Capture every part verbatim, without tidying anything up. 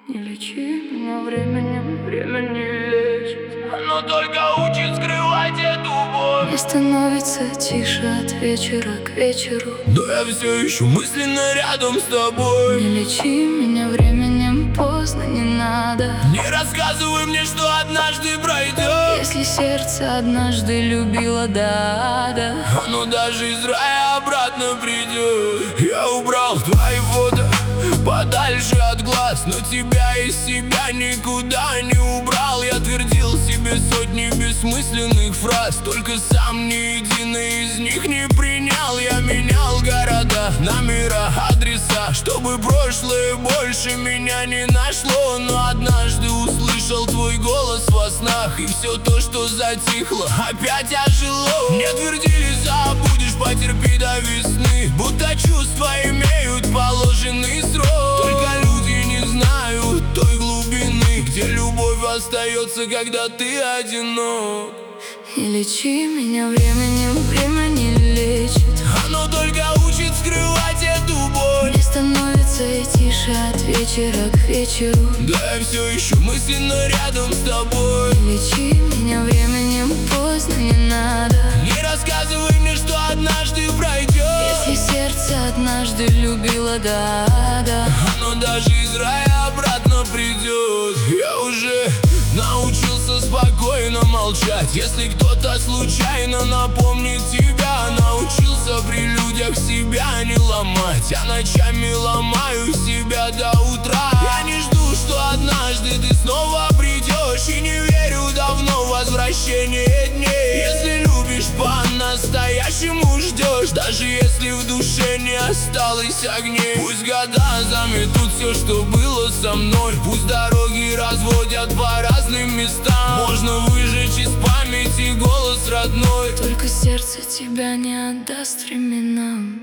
Не лечи меня временем, время не лечит. Оно только учит скрывать эту боль. Мне становится тише от вечера к вечеру, но я все еще мысленно рядом с тобой. Не лечи меня временем, поздно, не надо. Не рассказывай мне, что однажды пройдет. Если сердце однажды любило, да, да, оно даже из рая обратно придет. Я убрал твои фото подальше от глаз, но тебя из себя никуда не убрал. Я твердил себе сотни бессмысленных фраз, только сам ни единой из них не принял. Я менял города, номера, адреса, чтобы прошлое больше меня не нашло. Но однажды услышал твой голос во снах, и все то, что затихло, опять ожило. Мне твердили: забудешь, потерпи до весны, будто чувства имеют положенный срок. Только люди не знают той глубины, где любовь остается, когда ты одинок. Не лечи меня временем, время не лечит. Оно только учит скрывать эту боль. Мне становится и тише от вечера к вечеру, да я все еще мысленно рядом с тобой. Не лечи меня временем, поздно, не надо. Не рассказывай мне, что однажды пройдет. Если сердце однажды любило, да, да, оно даже из рая обратно придет. Я уже научился спокойно молчать, если кто-то случайно напомнит тебя. Научился при людях себя не ломать, а ночами ломаю себя до утра. Я не жду, что однажды ты снова придешь, и не верю давно в возвращение дней. Если любишь по-настоящему, ждешь, даже если в душе не осталось огней. Пусть года заметут все, что было со мной, пусть дороги разводят по разным местам. Можно выжечь из памяти голос родной, только сердце тебя не отдаст временам.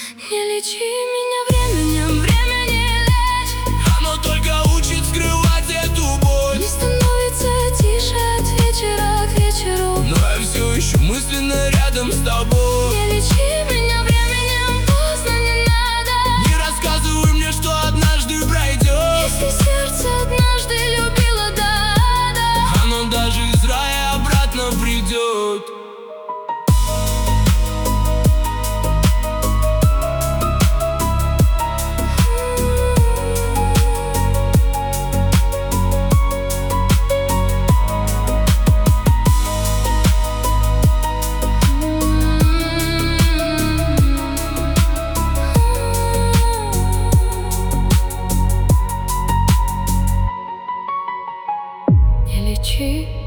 Не лечи меня временем, время не лечит. Оно только учит скрывать эту боль. Не становится тише от вечера к вечеру, но я все еще мысленно рядом с тобой. Не лечи меня временем, поздно, не надо. Не рассказывай мне, что однажды пройдет. Если сердце однажды любило, да, да, оно даже из рая обратно придет. Не лечи